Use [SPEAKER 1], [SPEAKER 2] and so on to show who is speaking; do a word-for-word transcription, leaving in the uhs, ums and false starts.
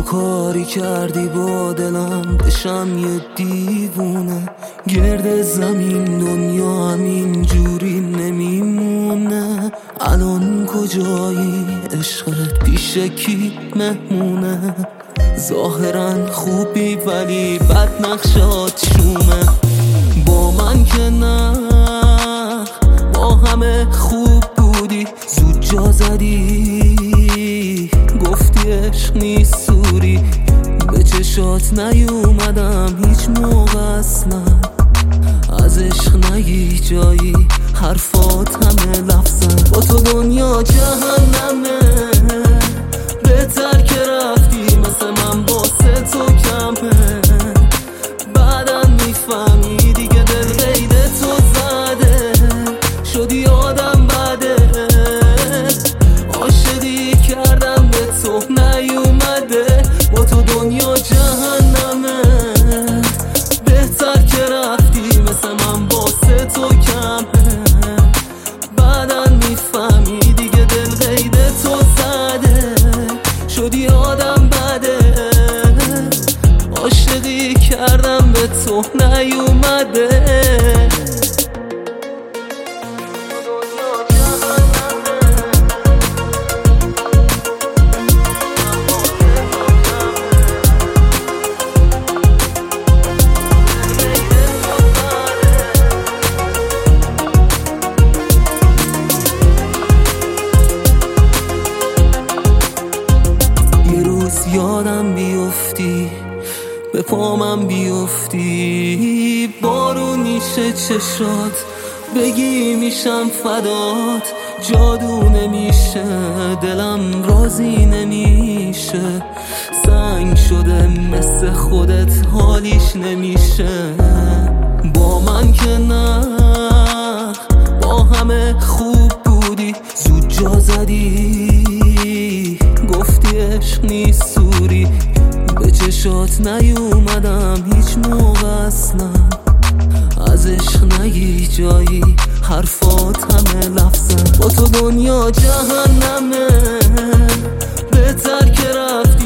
[SPEAKER 1] کاری کردی با دلم بشم یه دیوونه. گرد زمین دنیا همین جوری نمیمونه. الان کجایی عشقت پیش کی مهمونه؟ ظاهرا خوبی ولی بد نقشات شومه. با من که نه، با همه خوب بودی، زود جا زدی، گفتی عشق نیست سوری. به چشات نیومدم هیچ موقع اصلا، از عشق نگی جایی، حرفات همه لفظن. با تو دنیا جهنمه، بهتر که رفتی، مثل من واسه تو کمه. بعدم میفهمی دیگه دل قید تو زده، شدی آدم بده. عاشقی کردم به تو نیومده. با تو دنیا جهنمه، بهتر که رفتی، مثل من واسه تو کمه. بعدم میفهمی دیگه دل قید تو زده، شدی آدم بده. عاشقی کردم به تو نیومده. یادم بیفتی، به پامم بیفتی، بارونیشه چشات، بگی میشم فدات. جادو نمیشه، دلم راضی نمیشه، سنگ شده مثل خودت حالیش نمیشه. با من که نه، با همه خوب بودی، زود جا زدی، گفتی عشق نیست سوری. به چشات نیومدم هیچ موقع اصلا، از عشق نگی جایی، حرفات همه لفظن. با تو دنیا جهنمه، بهتر که رفتی،